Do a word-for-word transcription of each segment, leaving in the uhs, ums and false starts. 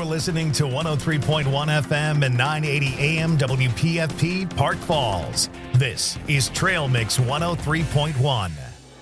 You're listening to one oh three point one F M and nine eighty A M W P F P Park Falls. This is Trail Mix one oh three point one.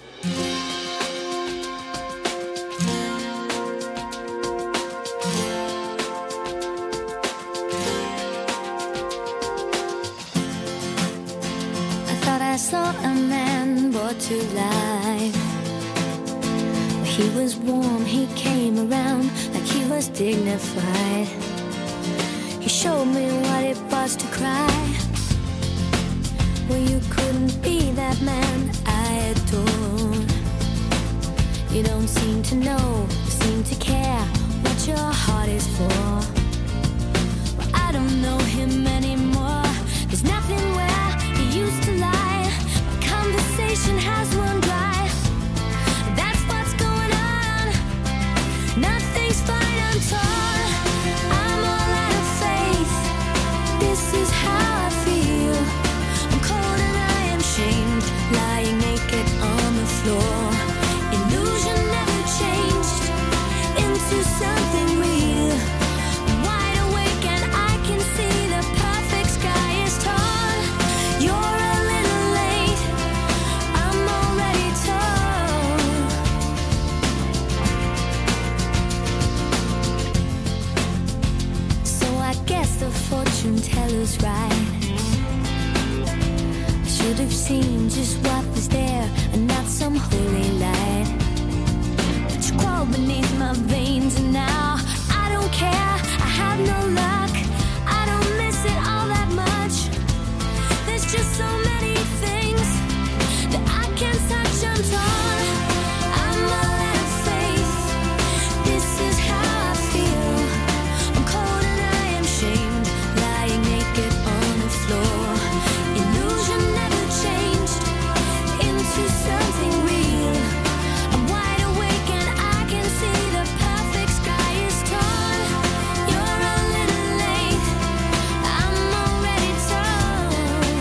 I thought I saw a man brought to life. He was warm, he came around like he was dignified. He showed me what it was to cry. Well, you couldn't be that man I adored. You don't seem to know, seem to care what your heart is for. Well, I don't know him anymore. There's nothing where he used to lie. My conversation has run dry. Nothing's fine, I'm torn. I'm all out of faith. This is how I feel. I'm cold and I am shamed, lying naked on the floor. Illusion never changed into something real. I'm wide awake and I can see the perfect sky is torn. You're a little late. I'm already torn. I guess the fortune teller's right. I should have seen just what was there and not some holy light. But you crawled beneath my veins and now I don't care. I have no luck. I don't miss it all that much. There's just so many things that I can't touch. I'm torn. I'm all out of faith. This is how I feel. I'm cold and I am shamed, lying naked on the floor. Illusion never changed into something real. I'm wide awake and I can see the perfect sky is torn. You're a little late. I'm already torn.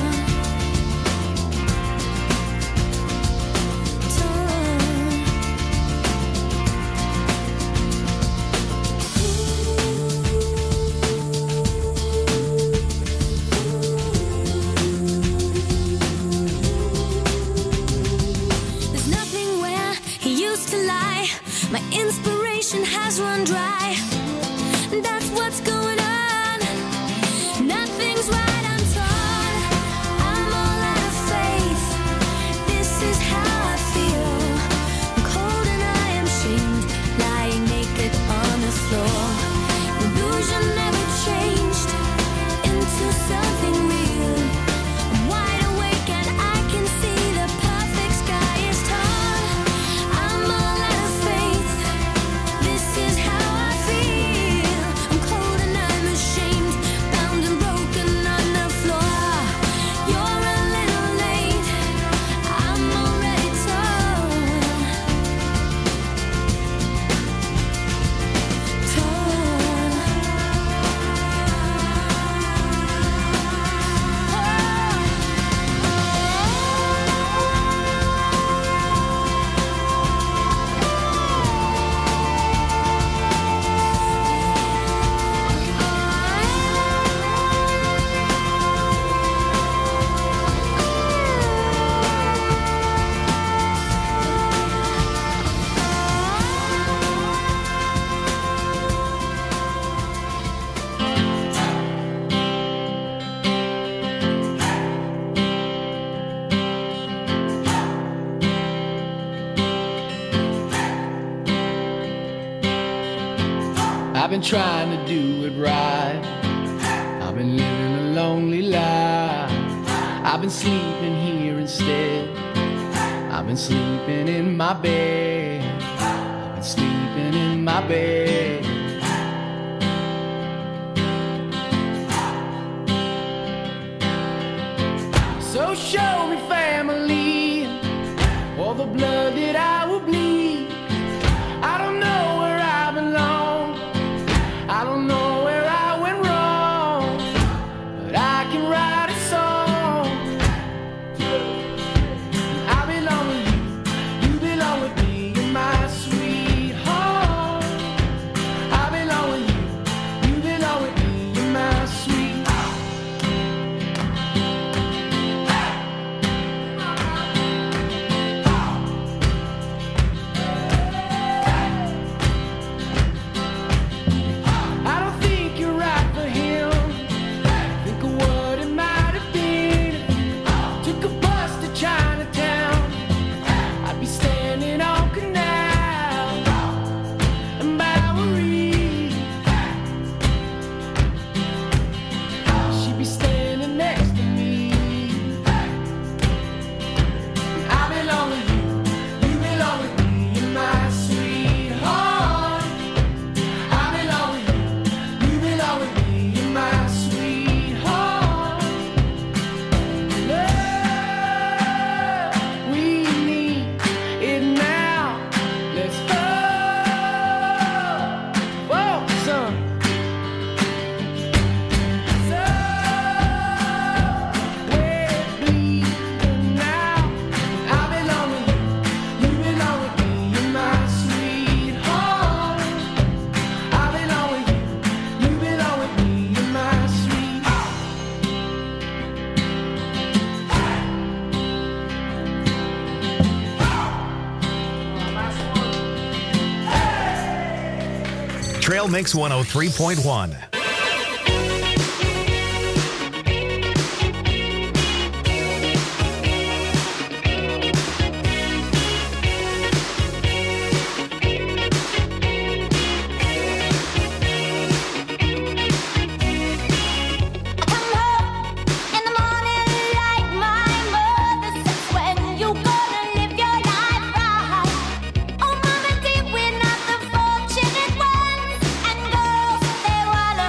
There's nothing where he used to lie. My inspiration has run dry. That's what's going on. Nothing's right, I'm torn. I'm all out of faith. This is how I feel. I'm cold and I am shamed, lying naked on the floor. Illusion never changed into something real. I'm wide awake and I can see the perfect sky is torn. I'm all out of faith. This is how I feel. I'm cold and I'm ashamed, bound and broken on the floor. You're a little late. I'm already torn. I've been trying to do it right. I've been living a lonely life. I've been sleeping here instead. I've been sleeping in my bed. I've been sleeping in my bed. So show me family, all the blood that I will bleed. I don't know where I belong. I don't know where I went wrong, but I can write a song. I belong with you, you belong with me, you're my sweetheart. I belong with you, Trail Mix one oh three point one. Wanna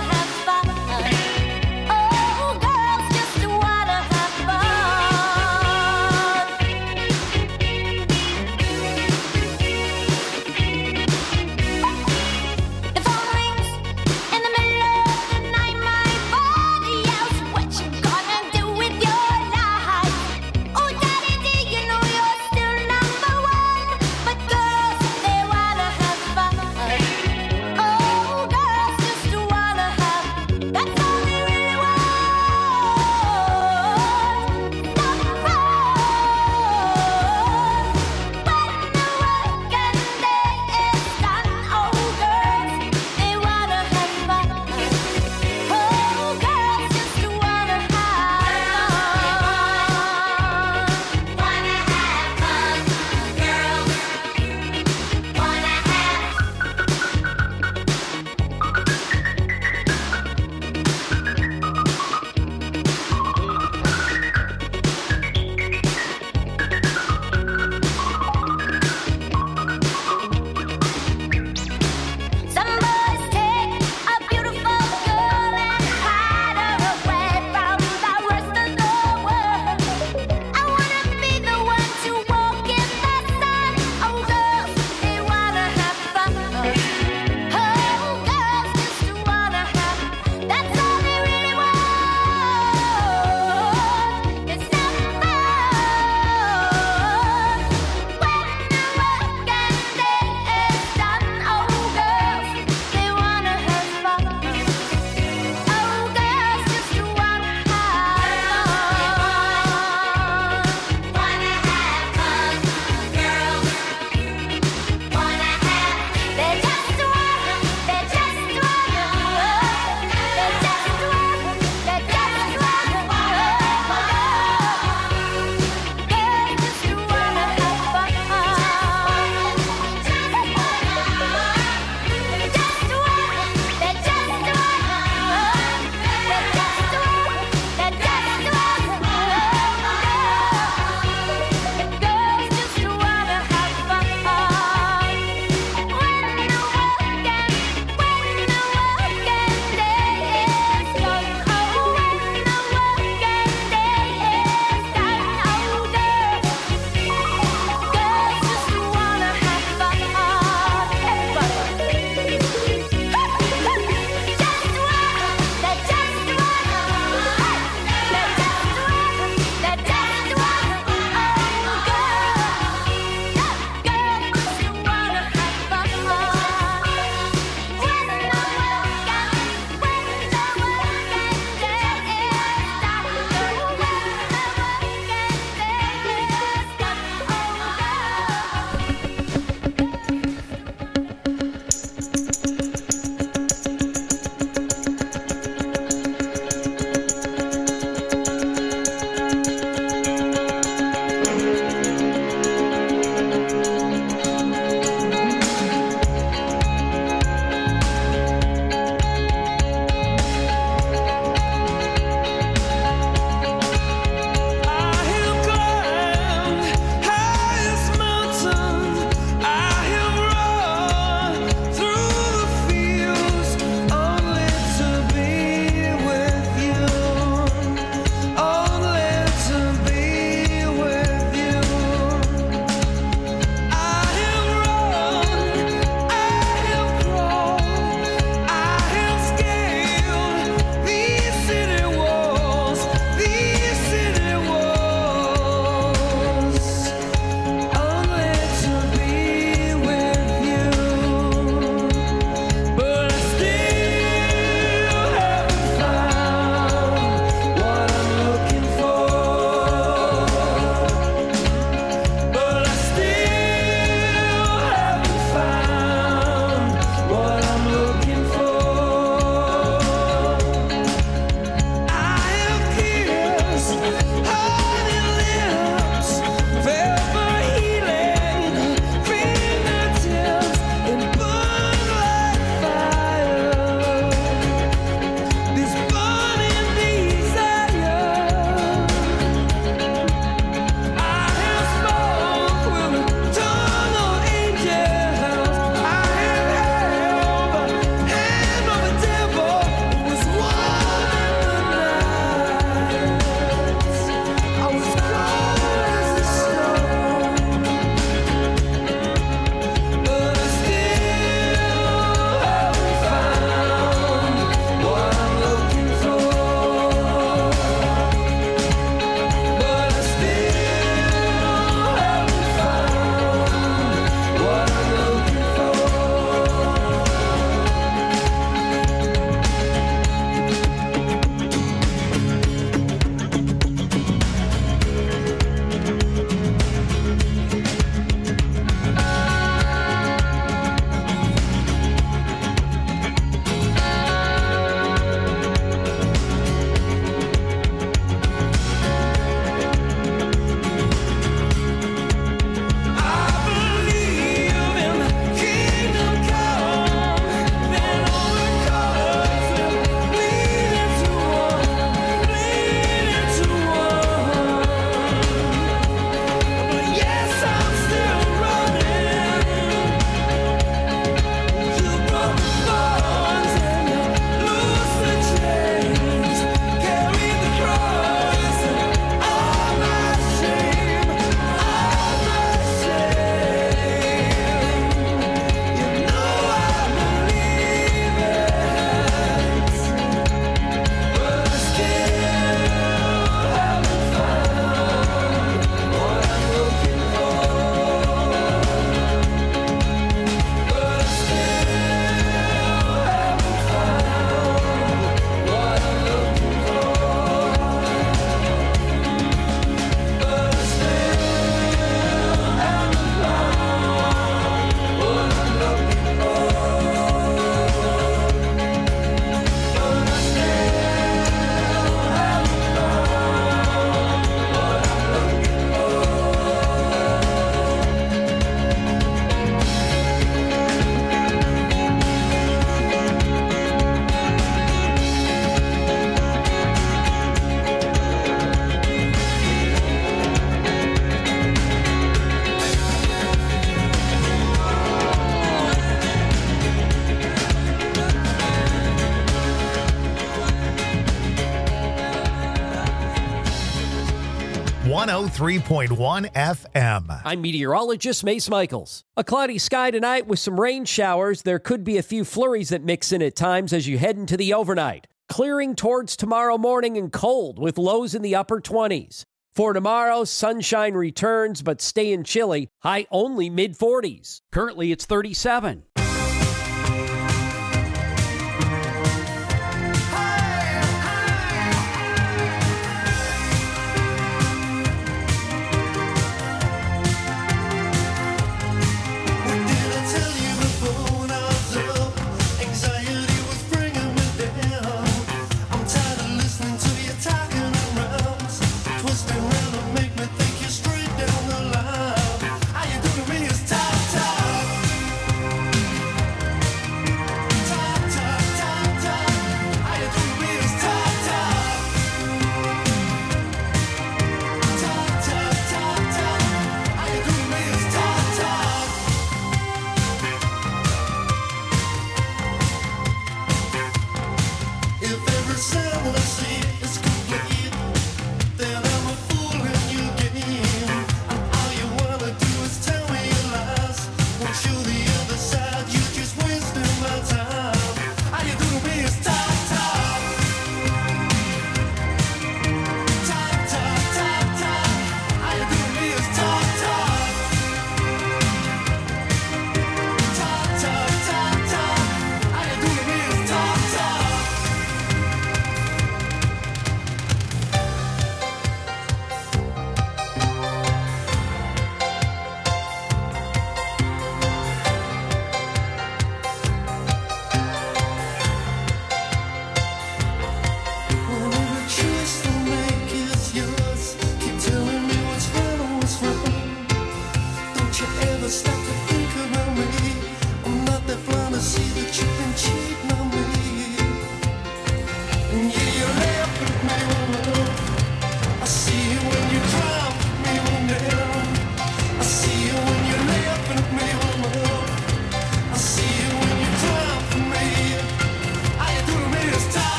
one oh three point one F M. I'm meteorologist Mace Michaels. A cloudy sky tonight with some rain showers. There could be a few flurries that mix in at times as you head into the overnight. Clearing towards tomorrow morning and cold with lows in the upper twenties. For tomorrow, sunshine returns but staying chilly, high only mid forties. Currently it's thirty-seven.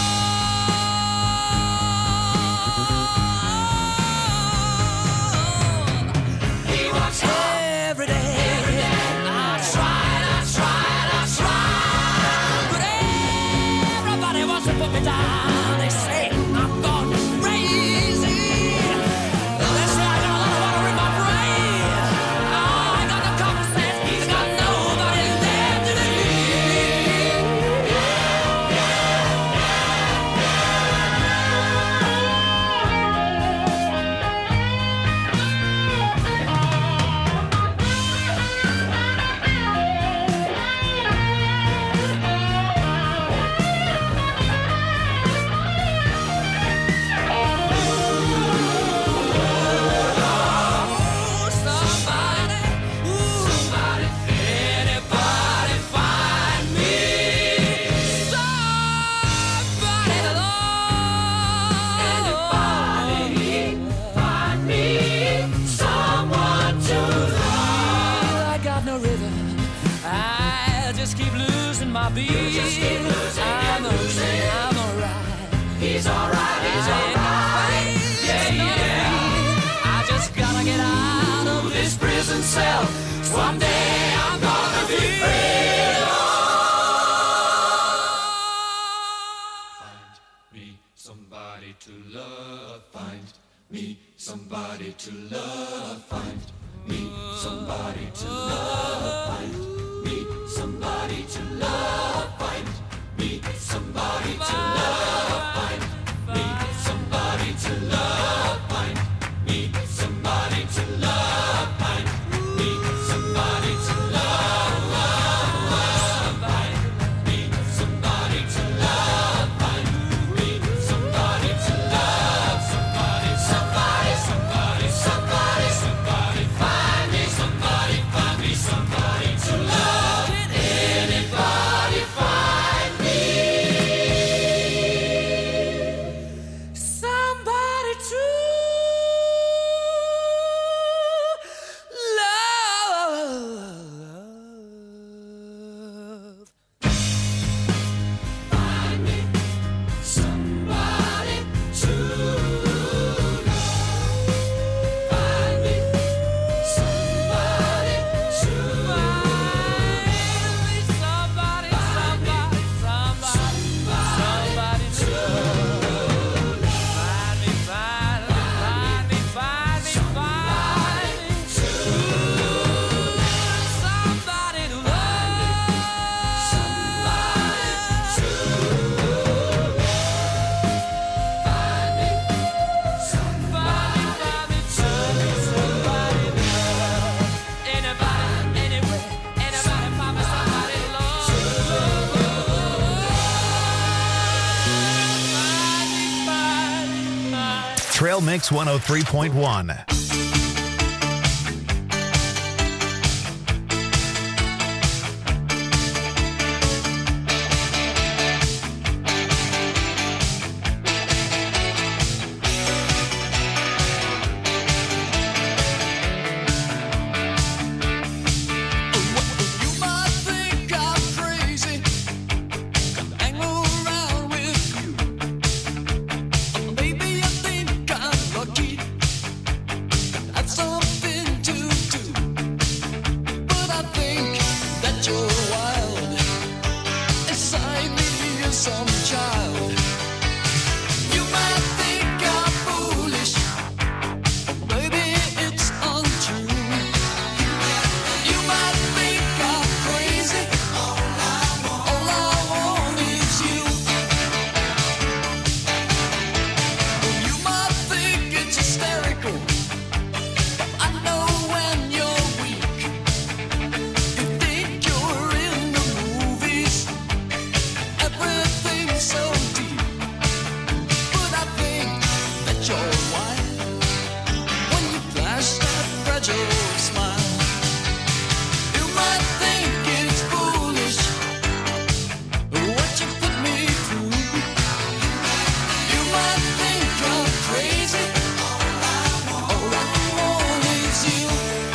Oh he's alright, he's alright. Yeah, yeah. I just gotta get out of this prison cell. One day I'm gonna be free. Find me somebody to love. Find me somebody to love. Find me somebody to love. Find me somebody to love. Find me somebody to love. Find me somebody to love. Find me somebody to love. Find me somebody to love. Find me somebody to love. Find me somebody to love. Somebody, somebody, somebody, somebody, somebody. Find me somebody, find me somebody to love. Anybody find me somebody to love. Find me somebody to love. Find me somebody to love. Somebody, somebody, somebody, somebody to love. Find me, find me, find me, find me, find me to love. Somebody to love. Somebody to love. Find me somebody, find me somebody to love. Anybody, anywhere, anybody, find me somebody to love. Find me, find me, find me. Trail Mix one oh three point one. You might think I'm crazy, hang around with you. Maybe you think I'm lucky, that's something to do. But I think that you're wild, inside me is some child. You might think I'm foolish, maybe it's untrue. You might think I'm crazy. All I want is you. You might think it's hysterical. I know when you're weak. You think you're in the movies. Everything's so deep. But I think that you're wild when you flash that fragile smile. You might think it's foolish what you put me through. You might think I'm crazy. All I want is you.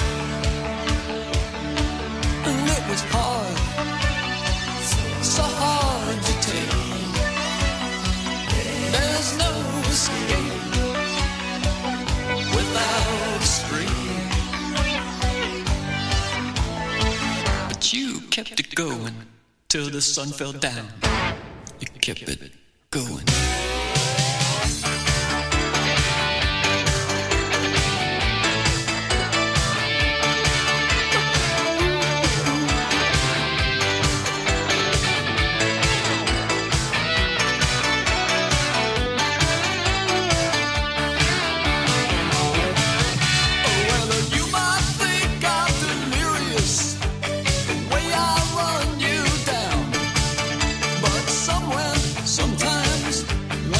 And it was hard, so hard to take. There's no escape without a string. But you kept it going till the sun fell down. You kept it going. Well, you might think I'm delirious, the way I run you down. But somewhere, sometimes,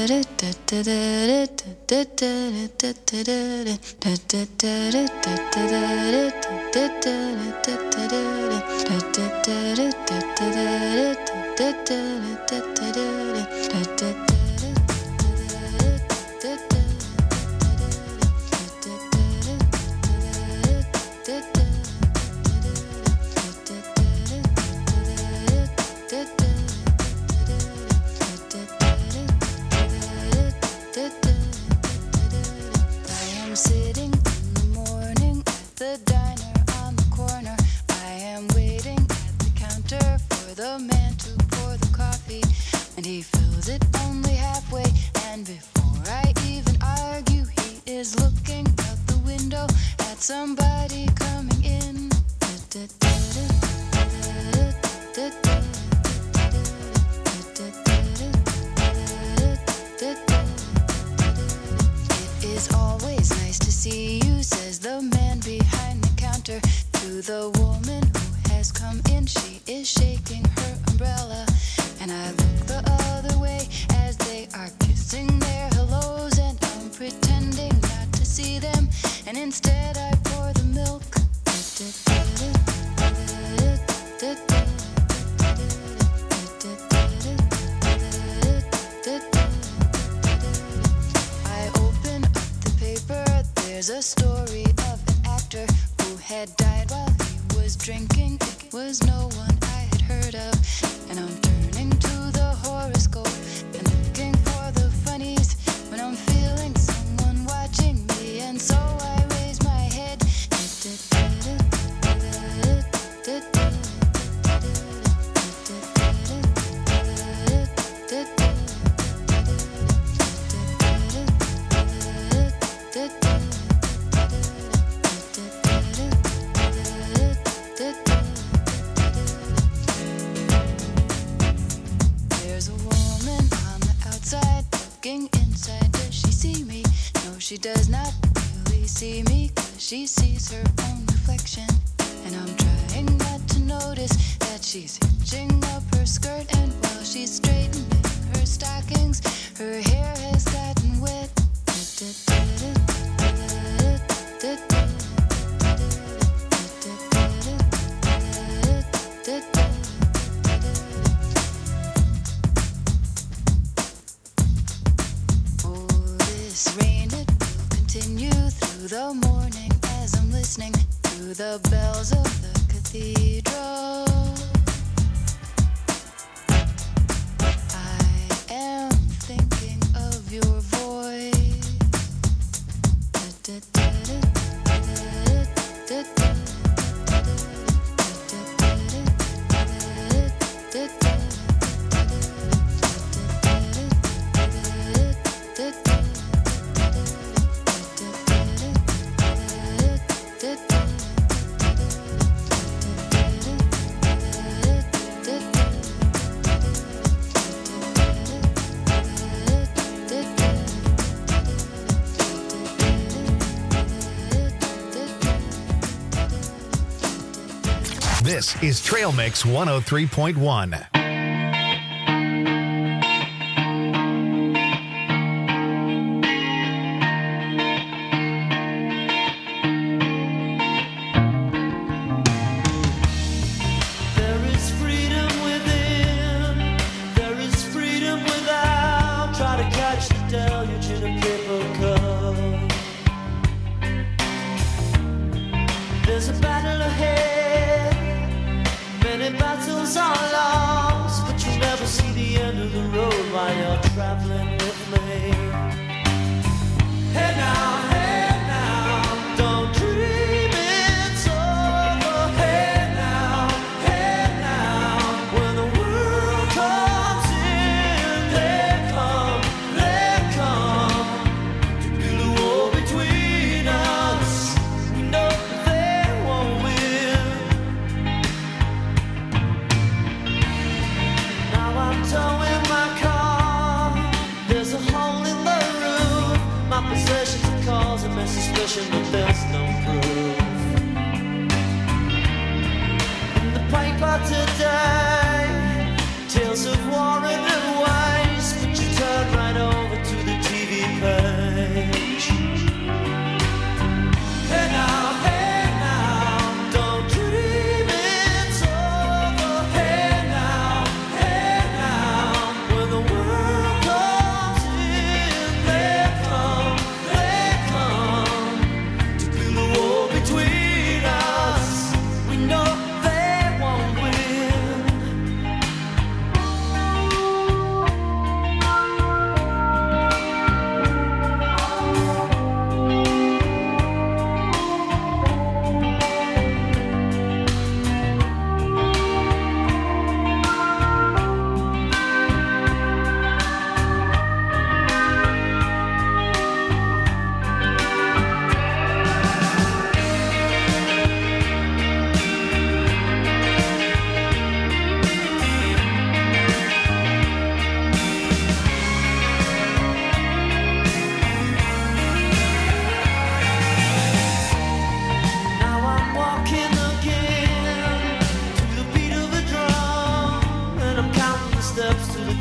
Sitting in the morning at the diner on the corner. I am waiting at the counter for the man to pour the coffee, and he fills it only halfway. And before I even argue, he is looking out the window at somebody coming in. It is always nice to see you, says the man behind the counter to the woman who has come in. She is shaking her umbrella, and I look the other way as they are kissing their hellos, and I'm pretending not to see them, and instead I pour the milk. I open up the paper. There's a story of an actor who had died while he was drinking. It was no one I had heard of, and I'm turning to the horoscope and looking for the funnies when I'm feeling someone watching me, and so I raise my head. There's a woman on the outside looking inside. Does she see me? No, she does not really see me, 'cause she sees her own reflection. And I'm trying not to notice that she's hitching up her skirt, and while she's straightening her stockings, her hair has gotten wet. Oh, this rain, it will continue through the morning as I'm listening to the bells of the cathedral. I am thinking of your voice. This is Trail Mix one oh three point one. There's a battle ahead, many battles are lost, but you'll never see the end of the road while you're traveling with me. Hey now, hey now, don't dream it's over. Hey now, hey now, when the world comes in, they come, they come to build a wall between us. We know they won't win. Now I'm towing my car. There's a hole in the roof. My possessions are causing me suspicion, but there's no proof. In the paper today, tales of war and waste, but you turn right over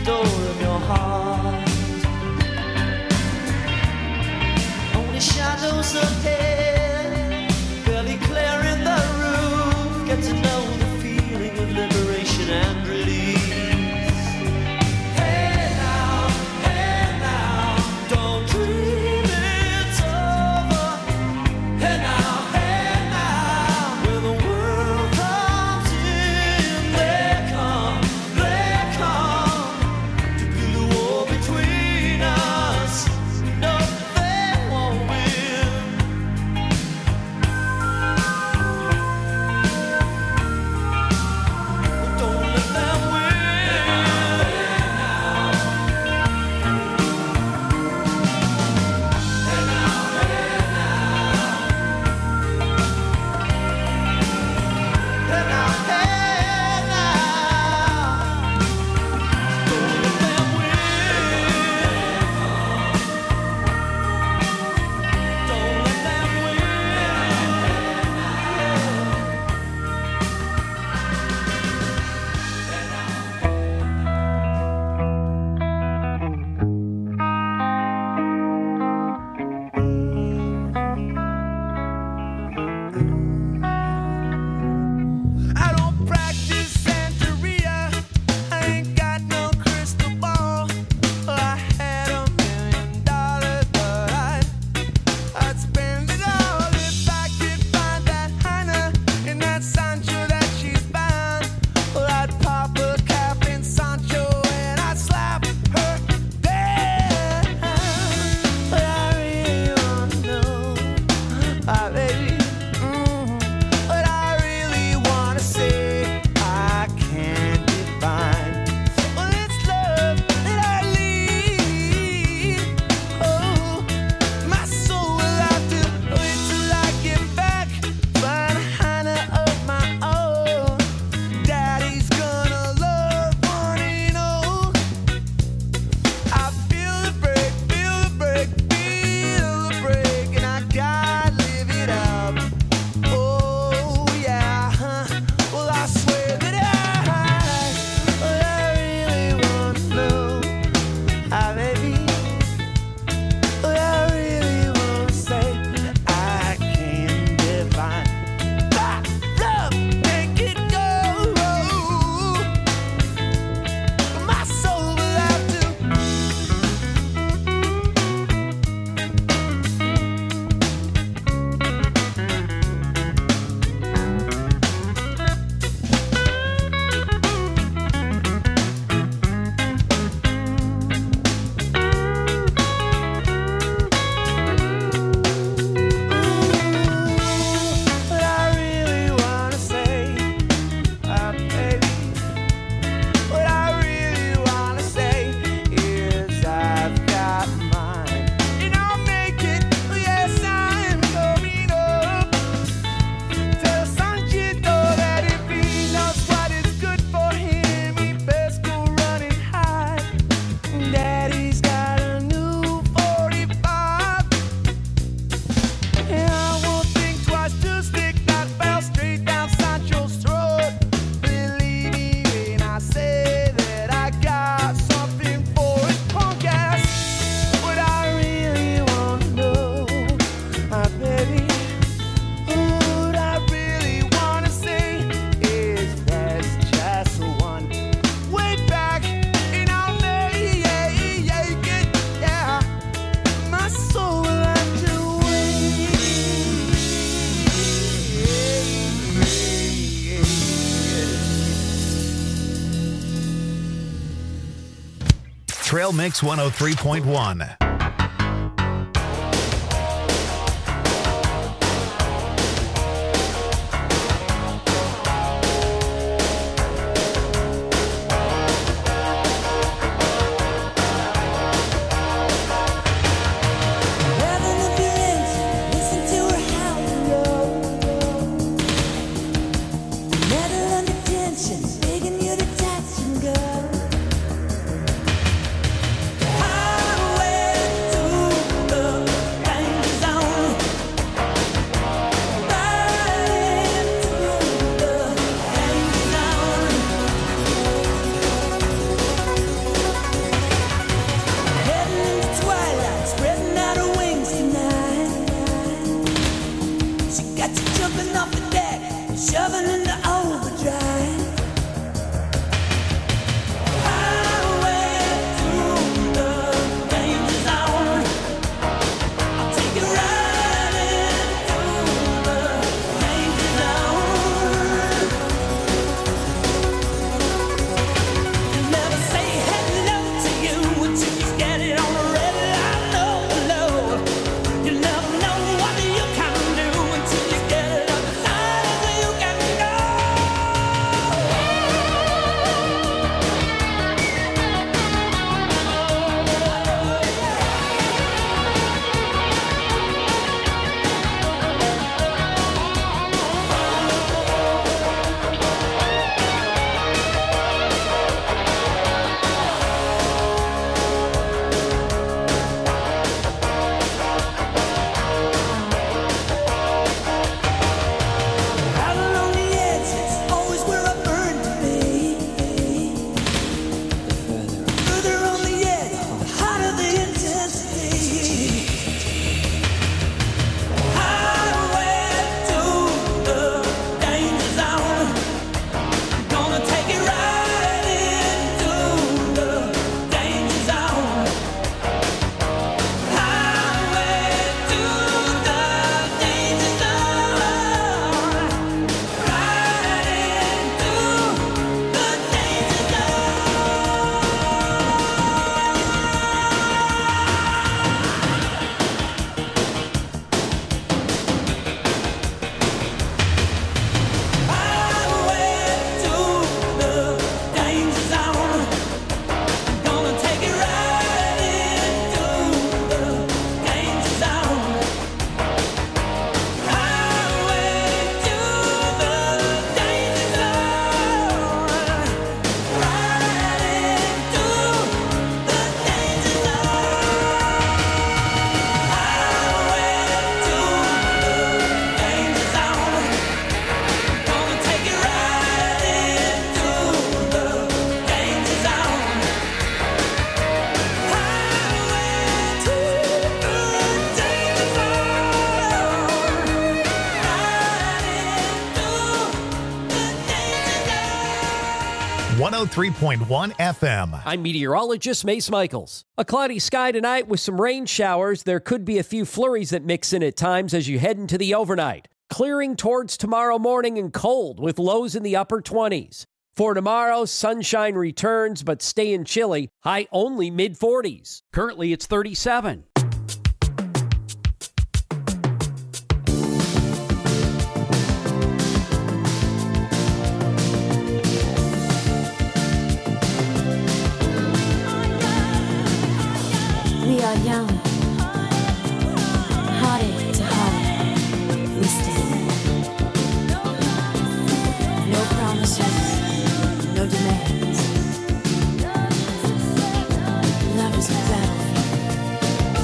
door of your heart. Only shadows ahead, barely clearing the roof. Get to know the feeling of liberation and release. Hey now, hey now, don't dream it's over. Hey now, hey now, when the world comes in, they come, they come to build a wall between us. No, they won't win. Don't let them win. Hey now, hey now, hey now, hey now, don't let them win. Don't let them I don't practice Santeria. I ain't got no crystal ball. I had a million dollars, but I'd, I'd spend it all if I could find that Hannah in that Sancho that she's bound. Well, I'd pop a cap in Sancho and I'd slap her down. But I really wanna know, ah, baby. Mm, but I really wanna say I can't define. Well, it's love that I lead. Oh, my soul will have to wait till I get back. Find a Hannah of my own. Daddy's gonna love one and all. I feel the break, feel the break, feel the break, and I gotta live it up. Oh yeah, huh. Well I swear that I, well, I really wanna know, ah baby, well I really wanna say I can't define. That love, make it go. My soul will have to. But I really wanna say, ah baby, what I really wanna say is I've got mine, and I'll make it. Yes, I'm coming up. Tell Sanchito that if he knows what is good for him, he best go run and hide. Daddy's got a new forty-five. And I won't think twice to stick that bell straight down Sancho's throat. Believe me when I say that I got something for his punk ass. What I really wanna know, my baby, what I really wanna say is that's just one way back, and I'll make it, yeah. My soul will have to Trail Mix one oh three point one. Having a feeling, listen to her howl and roll. Metal under tension, begging you to touch and go. Highway to the danger zone. Riding through the danger zone. one oh three point one F M. I'm meteorologist Mace Michaels. A cloudy sky tonight with some rain showers. There could be a few flurries that mix in at times as you head into the overnight. Clearing towards tomorrow morning and cold with lows in the upper twenties. For tomorrow, sunshine returns but staying chilly. High only mid forties. Currently, it's thirty-seven. We are young, heartache to heartache, we stand. No promises, no demands. Love is a battlefield.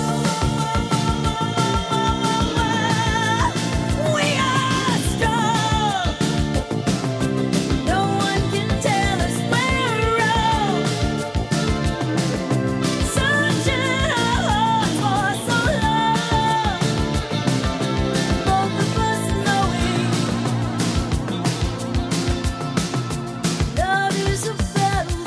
We are strong. No one can tell us we're wrong. Searching our hearts for so long. Both of us knowing love is a battlefield.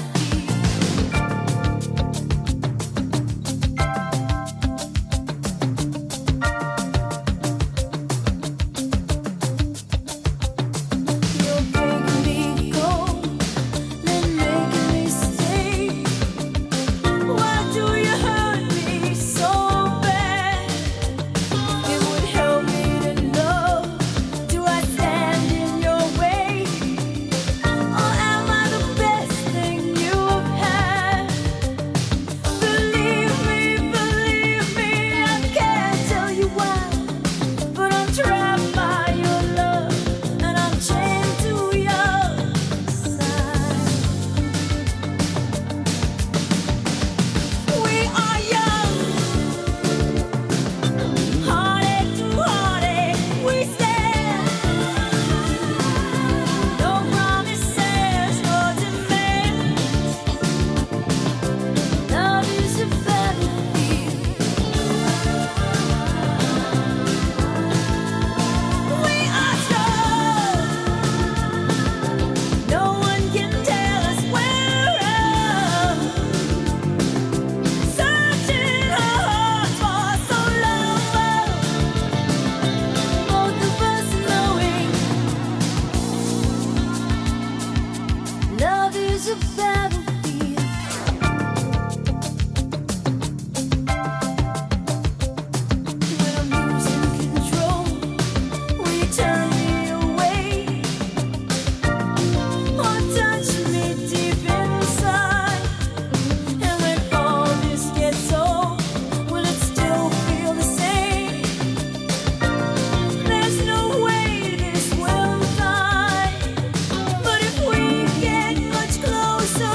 You're breaking me cold, then making me stay. Why do you hurt me so bad? It would help me to know, do I stand in your way? Or am I the best thing you've had? Believe me, believe me, I can't tell you why, but I'm trapped by your love, and I'm chained to your side. We are young, heartache to heartache, we stand. No promises, no demands. Love is a battlefield. We are strong. No one can tell us we're wrong. Searching our hearts for so long. Both of us knowing love is a battlefield. When I'm losing control, will you turn me away? Or touch me deep inside? And when all this gets old, will it still feel the same? There's no way this will die. But if we get much closer,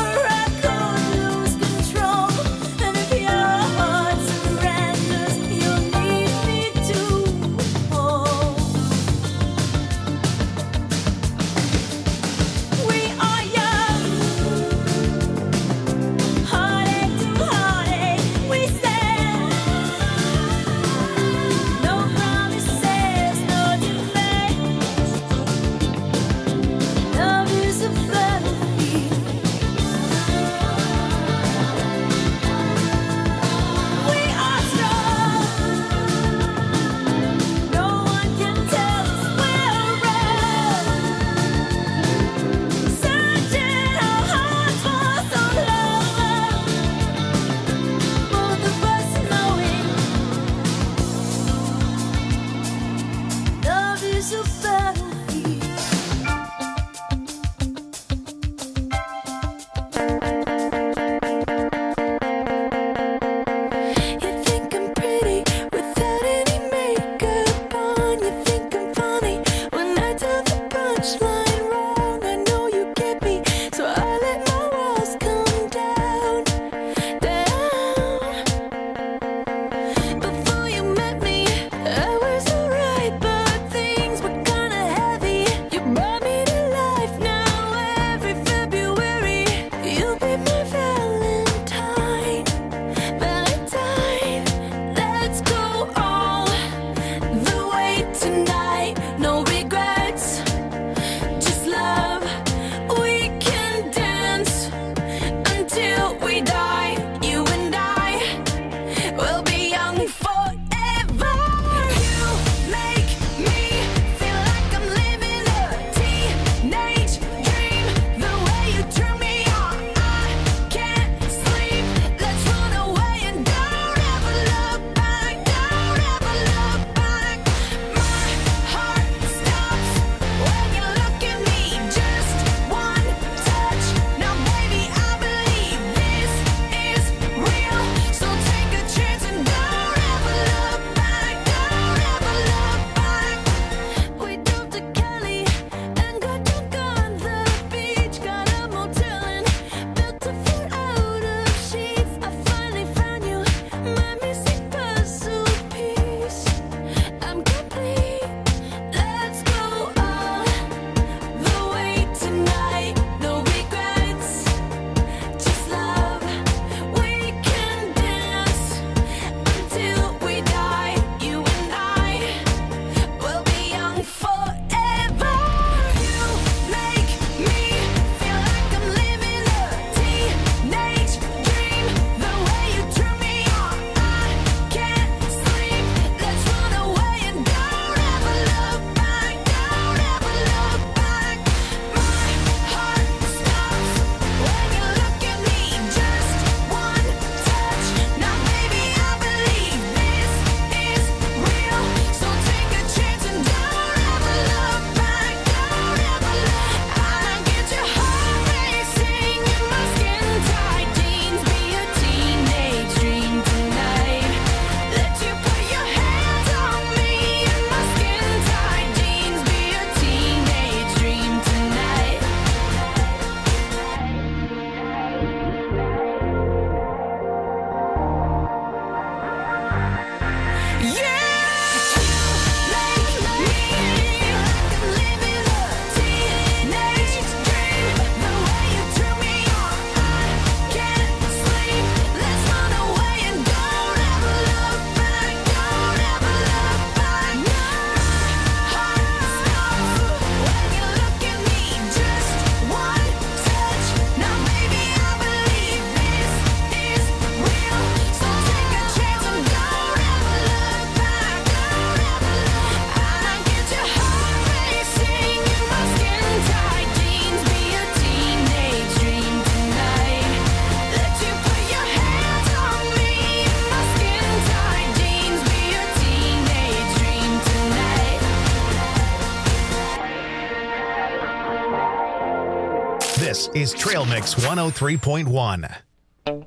This is Trail Mix one oh three point one. Turn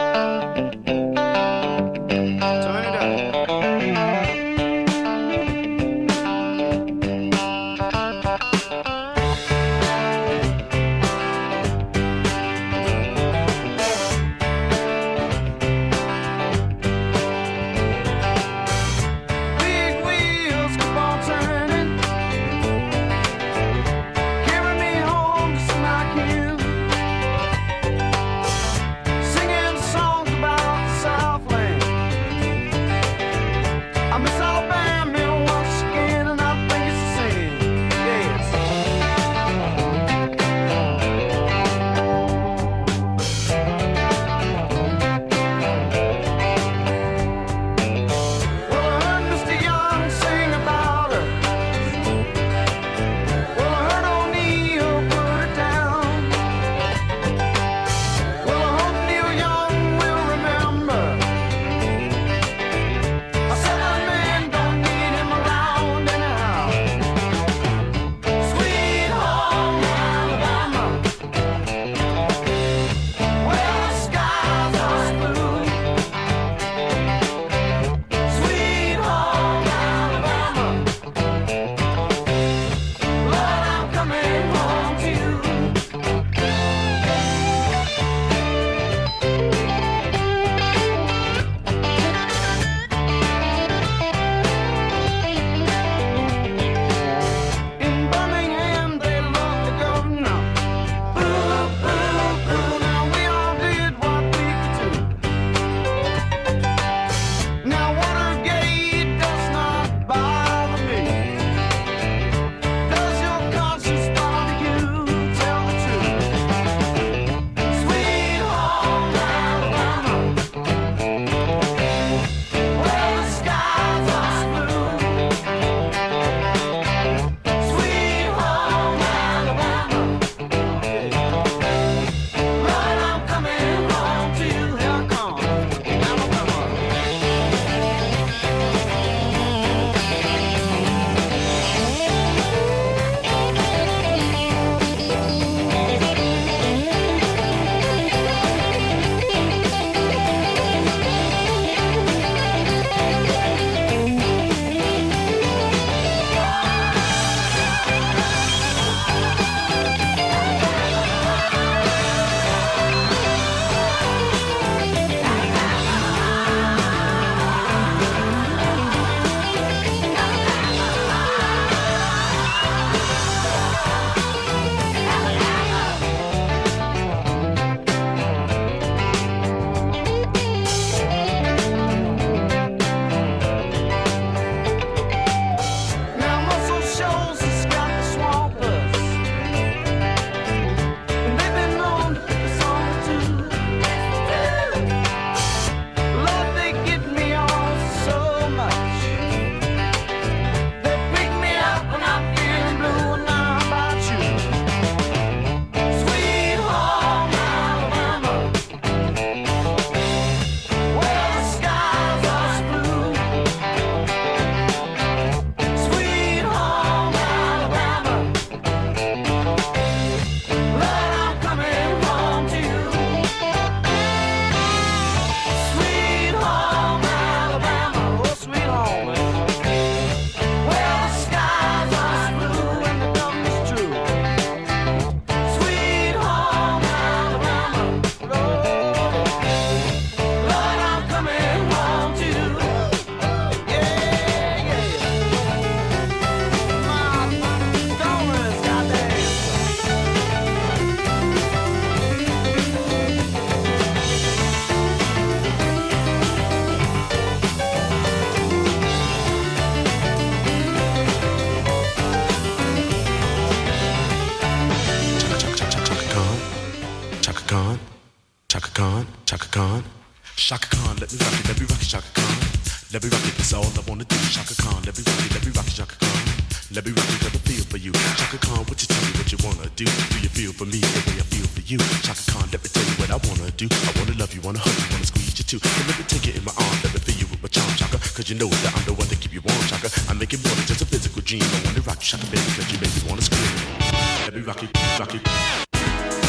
it up. Shaka Khan, let me rock it, let me rock it, Shaka Khan. Let me rock it, that's all I wanna do. Shaka Khan, let me rock it, let me rock it, Shaka Khan. Let me rock it, let me feel for you. Shaka Khan, what you tell me what you wanna do? Do you feel for me the way I feel for you? Shaka Khan, let me tell you what I wanna do. I wanna love you, wanna hug you, wanna squeeze you too. And let me take it in my arms, let me feel you with my charm, Shaka. Cause you know that I'm the one to keep you warm, Shaka. I make it more than just a physical dream. I wanna rock you, Shaka, baby, cause you make me wanna scream. Let me rock it, rock it.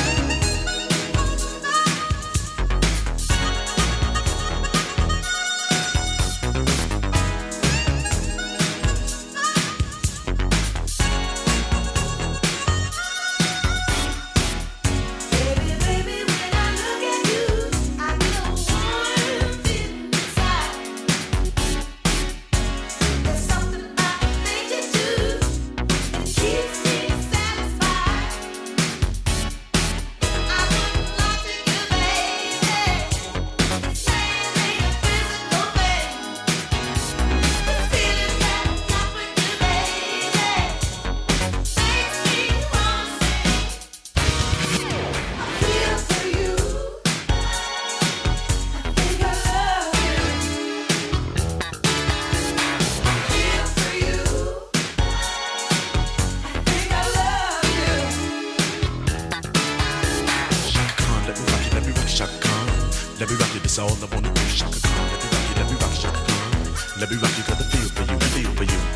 that's all I wanna do. Shaka Khan, let me rock you, let me rock you, Shaka Khan. Let me rock you, got the feel for you, feel for you.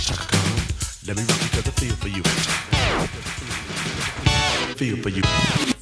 Feel for you.